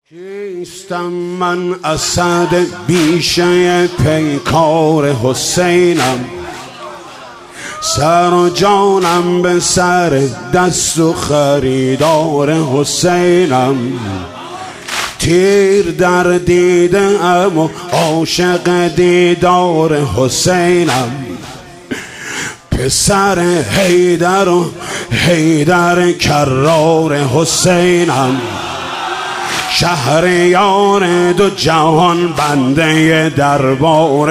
کیستم من اسد بیشه پیکار حسینم، سر و جانم به سر دست و خریدار حسینم. تیر در دیده ام و عاشق دیدار حسینم. پسر حیدر و حیدر کرار حسینم. شهریار دو جهان بنده دربار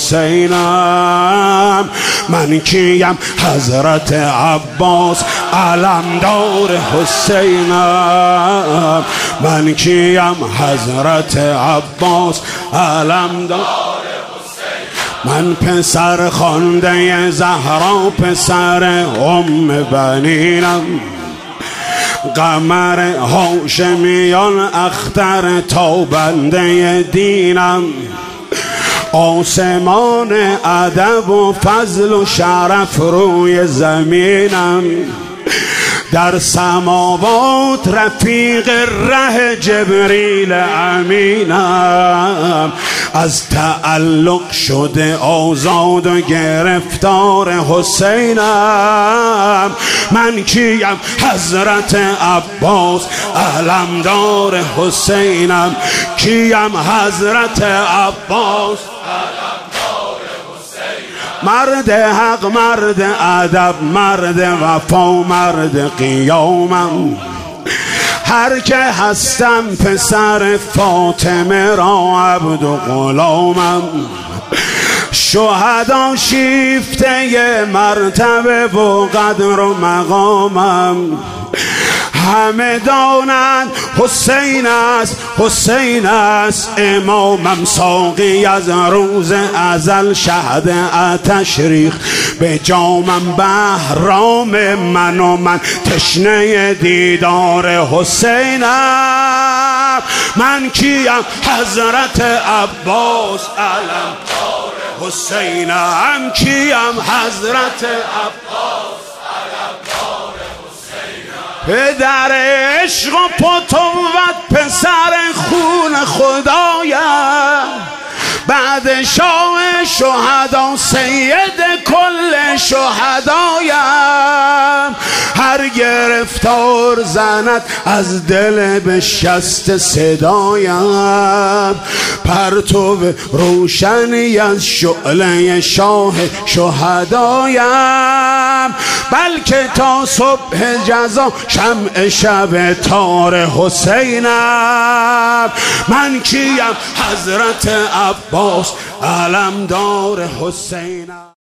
حسینم. من کیم حضرت عباس علمدار حسینم. من کیم حضرت عباس علمدار. من پسر خوانده زهرا پسر ام بنینم. قمر هاشمیان اختر تابنده دینم. آسمان ادب و فضل و شرف روی زمینم. در سماوات رفیق ره جبریل امینم. از تعلق شده آزاد و گرفتار حسینم. من کیم حضرت عباس علمدار حسینم. کیم حضرت عباس مرد حق، مرد ادب، مرد وفا، مرد قیامم. هر که هستم پسر فاطمه را عبد و غلامم. شهدا شیفته مرتبه و قدر و مقامم. همه دانند حسین است، حسین است امامم. ساقی از روز ازل شهد آتش ریخت به جامم. بهرام من و من تشنه دیدار حسینم. من کیم حضرت عباس علمدار حسینم. کیم حضرت عباس علمدار حسینم. پدر عشق و فتوت پسر خون خدایم. بعد شاه شهدا سید کل شهدایم. هر گرفتار زند از دل بشست صدایم. پرتو روشنی از شعله شاه شهدایم. بلکه تا صبح جزا شمع شب تار حسینم. من کیم حضرت عباس علمدار حسینم.